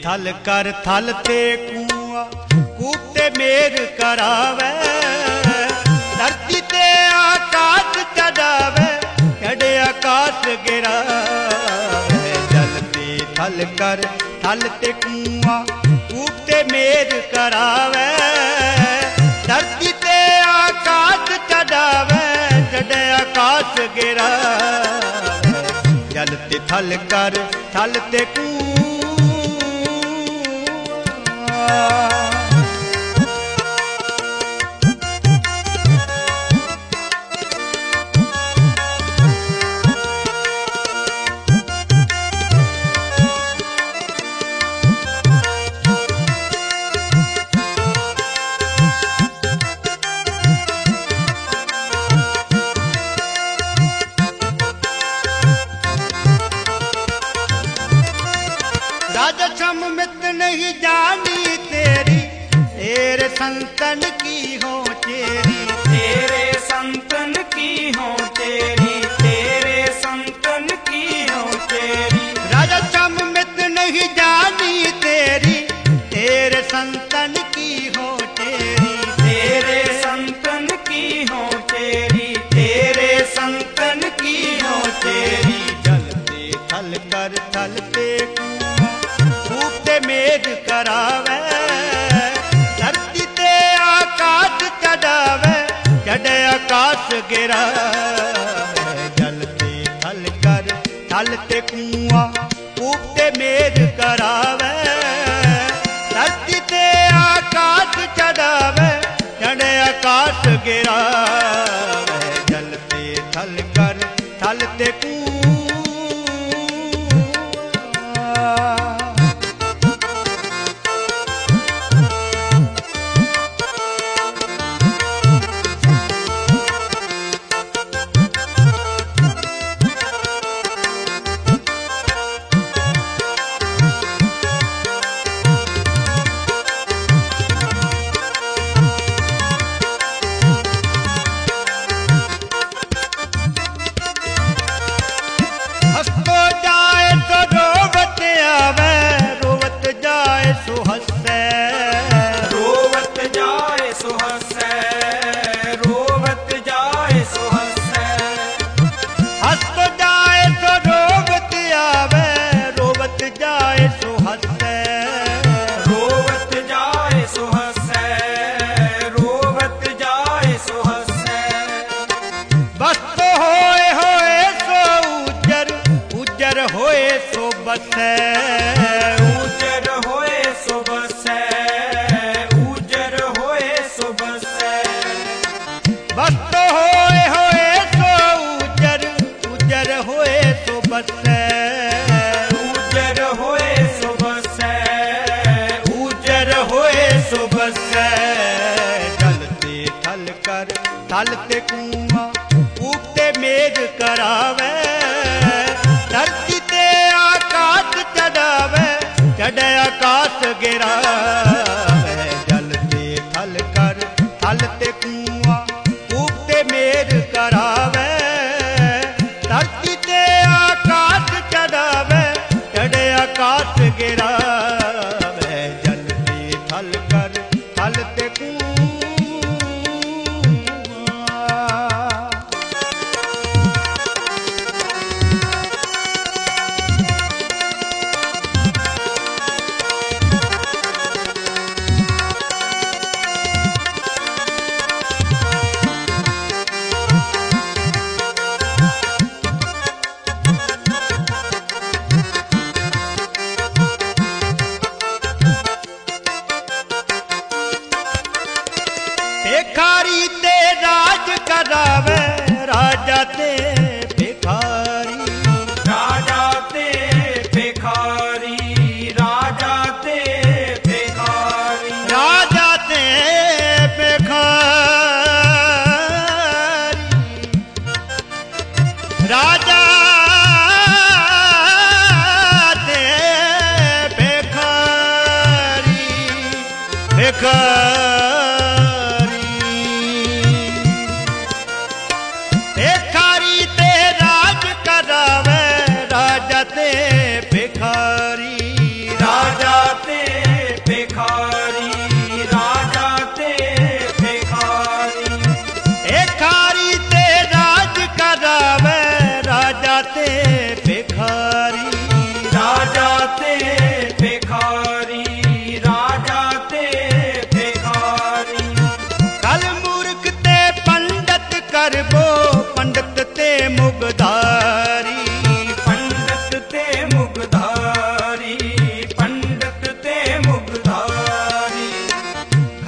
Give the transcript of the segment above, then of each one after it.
थल कर थल ते कुआं कूपते मेर करावे, धरती ते आकाश चढ़ावे चढ़े आकाश गिरावे। जल ते थल कर थल ते कुआं कूपते मेर करावे, धरती ते आकाश चढ़ावे चढ़े आकाश गिरावे। जल ते थल कर थल ते कुआं। राजा सम्मित नहीं जानी तेरी, तेरे संतन की हो तेरी, तेरे संतन की हो तेरी, तेरे संतन की हो तेरी। राजा सम्मित नहीं जानी तेरी, तेरे संतन की हो तेरी, तेरे संतन की हो तेरी, तेरे संतन की हो तेरी। जलते थल कर थल ते कूपते मेघ करावे, धरती ते आकाश चढ़ावे चढ़े आकाश गिरावे। जलते थल कर थल ते कुआं कूपते मेघ करावे, धरती ते आकाश चढ़ावे चढ़े आकाश गिरावे। जलते थल कर थल ते कुआं। उजर होए सो बसै, उजर होए सो बसै। बस तो होए सो उजर, उजर होए सो बसै, उजर होए सो बसै, उजर होए सो बसै। जलते थल कर थल ते कुआं कूपते मेघ करावे, धरती ते आकाश चढ़ावे चढ़े आकाश गिरावे। जलते थल कर थल ते कुआं कूपते मेघ करावे, धरती ते आकाश चढ़ावे चढ़े आकाश गिरावे। जलते थल कर थल ते कुआं। भिखारी ते राज करावे, राजा ते भिखारी, राजा ते भिखारी, राजा ते भिखारी, राजा ते भिखारी, राजा ते भिखारी, भिखारी। भिखारी ते राज करावे, राजा ते भिखारी, राजा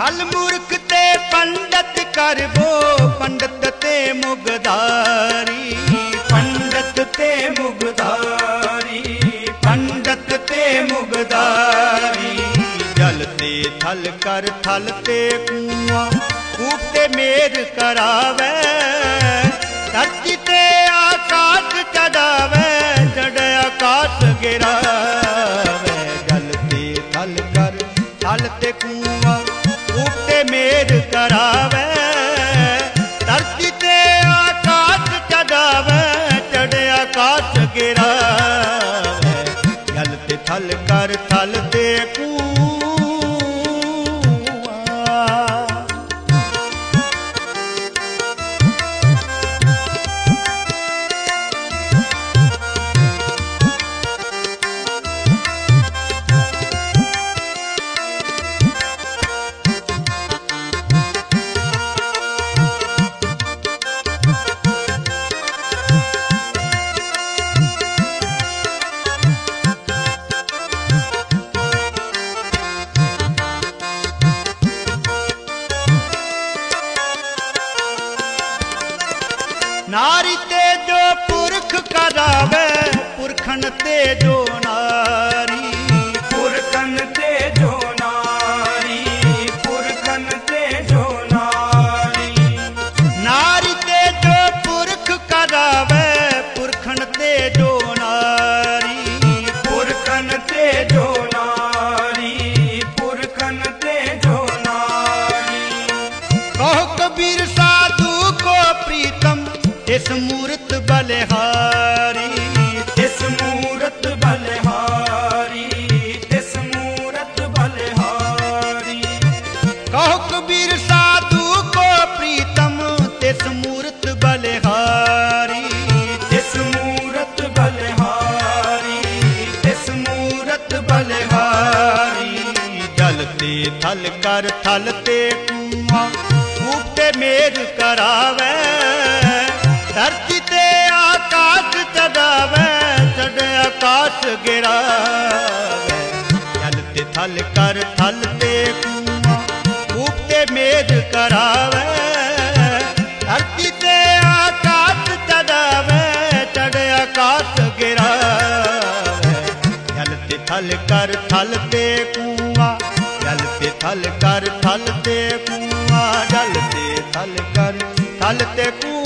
छल मूर्ख ते पंडित करबो पंडित ते मुगदारी पंडित ते मुगदारी पंडित ते मुगदारी जलते थल कर थल ते कुआं कूप ते मेर करावे धरती ते आकाश चढ़ावे चढ़ आकाश गिरावे जलते थल कर थल ते कुआं कूप ते मेर करावे धरती ते आकाश चढ़ावे चढ़ आकाश गिरावे जलते थल कर थल ते कुआं। नारी ते जो पुरख करावे पुरखन ते जो नारी पुरखन ते जो नारी पुरखन ते जो नारी नारी ते जो पुरख करावे पुरखन ते जो नारी पुरखन ते जो नारी पुरखन ते जो नारी कहो कबीर साधु को प्रीतम इस मूर्त बलिहारी इस मूरत बलिहारी इस मूरत बलिहारी कहो कबीर साधु को प्रीतम इस मूर्त बलिहारी इस मूरत बलिहारी इस मूरत बलिहारी जलते थल कर थल ते कुआं कूप ते मेर करावे धरती ते आकाश चढ़ावे चढ़ आकाश गिरावे जलते थल कर थल ते कुआं कूप ते मेर करावे धरती ते आकाश चढ़ावे चढ़ आकाश गिरावे जलते थल कर थल ते कुआं जलते थल कर थल ते कुआं जलते थल कर थल ते कुआं।